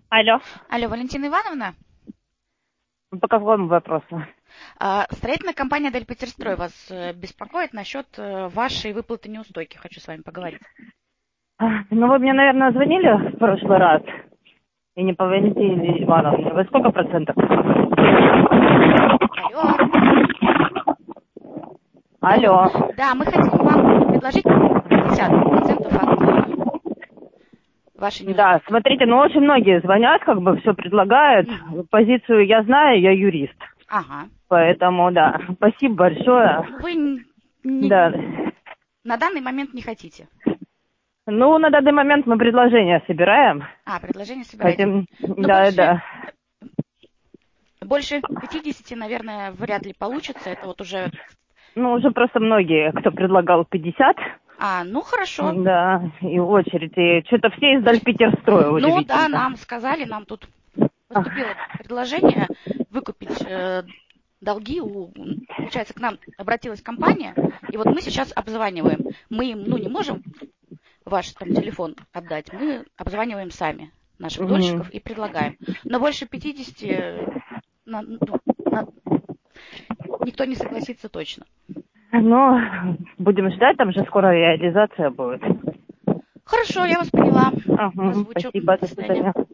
Алло. Алло, Валентина Ивановна? По какому вопросу? Строительная компания «Дель Петерстрой» вас беспокоит насчет вашей выплаты неустойки. Хочу с вами поговорить. Ну, вы мне, наверное, звонили в прошлый раз. И не по Валентине Ивановне. Вы сколько процентов? Алло. Алло. Да, мы хотим вам предложить 50% от вашей неустойки. Да, смотрите, ну очень многие звонят, как бы все предлагают. Позицию я знаю, я юрист. Ага. Поэтому, да, спасибо большое. Вы Да. на данный момент не хотите? Ну, на данный момент мы предложение собираем. Предложение собираете. Хотим, Но да. больше 50, наверное, вряд ли получится. Это вот уже... Ну, уже просто многие, кто предлагал 50. Ну хорошо. Да, и очередь. И что-то все из Дель Петерстроя, Ну да, удивительно. нам сказали, нам тут поступило предложение выкупить долги. Получается, к нам обратилась компания, и вот мы сейчас обзваниваем. Мы им, не можем ваш там телефон отдать, мы обзваниваем сами наших дольщиков и предлагаем. Но больше 50 никто не согласится точно. Ну, будем ждать, там же скоро реализация будет. Хорошо, я вас поняла. Ага, Озвучу. спасибо, До до свидания. свидания.